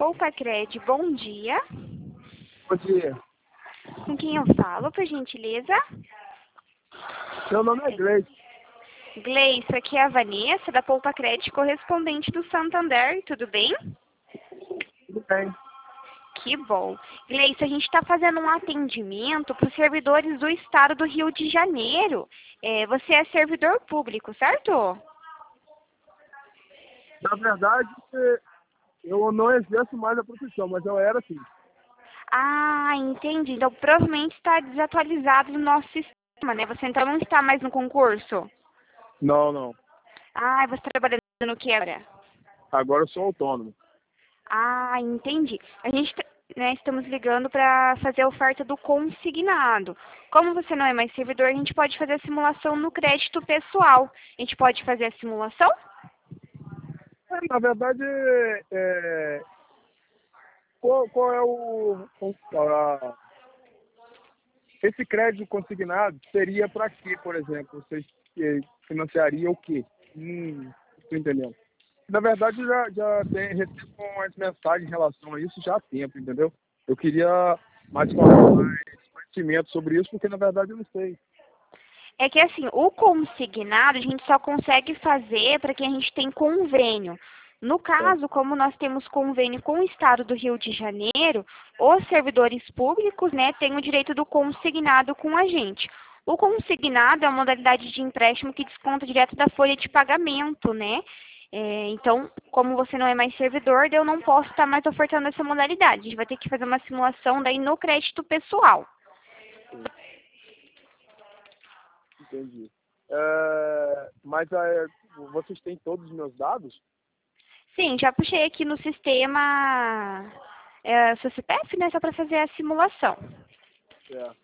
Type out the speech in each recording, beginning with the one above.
Poupacred, bom dia. Bom dia. Com quem eu falo, por gentileza? Meu nome é Gleice. Gleice, aqui é a Vanessa, da Poupacred, correspondente do Santander, tudo bem? Tudo bem. Que bom. Gleice, a gente está fazendo um atendimento para os servidores do estado do Rio de Janeiro. Você é servidor público, certo? Na verdade, eu não exerço mais a profissão, mas eu era assim. Ah, entendi. Então, provavelmente está desatualizado no nosso sistema, né? Você então não está mais no concurso? Não. Ah, você está trabalhando no que agora? Agora eu sou autônomo. Ah, entendi. A gente, estamos ligando para fazer a oferta do consignado. Como você não é mais servidor, a gente pode fazer a simulação no crédito pessoal. A gente pode fazer a simulação? Na verdade, qual é esse crédito consignado seria para quê, por exemplo? Vocês financiaria o quê? Não estou entendendo. Na verdade, recebo umas mensagens em relação a isso já há tempo, entendeu? Eu queria mais conhecimento sobre isso, porque na verdade eu não sei. É que assim, o consignado a gente só consegue fazer para quem a gente tem convênio. No caso, como nós temos convênio com o Estado do Rio de Janeiro, os servidores públicos, têm o direito do consignado com a gente. O consignado é uma modalidade de empréstimo que desconta direto da folha de pagamento, né? Então, como você não é mais servidor, eu não posso estar mais ofertando essa modalidade. A gente vai ter que fazer uma simulação daí no crédito pessoal. Entendi. Mas vocês têm todos os meus dados? Sim, já puxei aqui no sistema seu CPF, né? Só para fazer a simulação. Certo.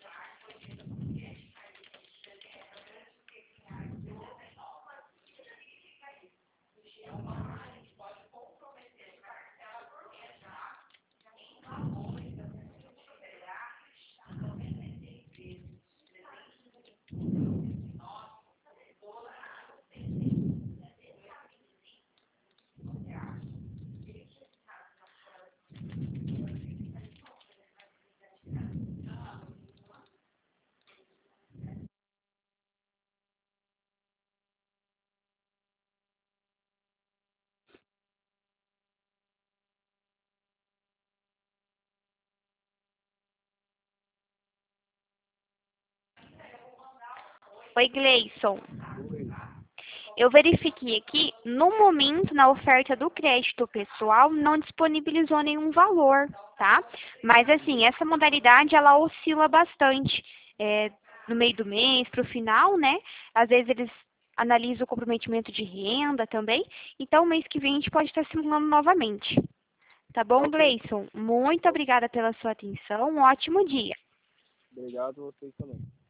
Oi, Gleison. Eu verifiquei aqui, no momento, na oferta do crédito pessoal, não disponibilizou nenhum valor, tá? Mas, assim, essa modalidade, ela oscila bastante. No meio do mês, para o final, né? Às vezes eles analisam o comprometimento de renda também. Então, mês que vem, a gente pode estar simulando novamente. Tá bom, Ok. Gleison? Muito obrigada pela sua atenção. Um ótimo dia. Obrigado a vocês também.